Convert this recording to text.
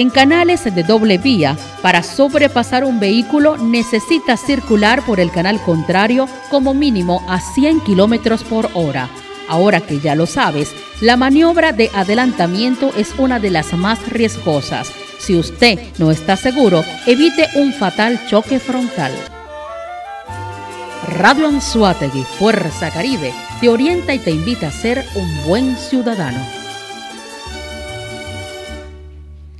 En canales de doble vía, para sobrepasar un vehículo necesita circular por el canal contrario como mínimo a 100 kilómetros por hora. Ahora que ya lo sabes, la maniobra de adelantamiento es una de las más riesgosas. Si usted no está seguro, evite un fatal choque frontal. Radio Anzoátegui, Fuerza Caribe, te orienta y te invita a ser un buen ciudadano.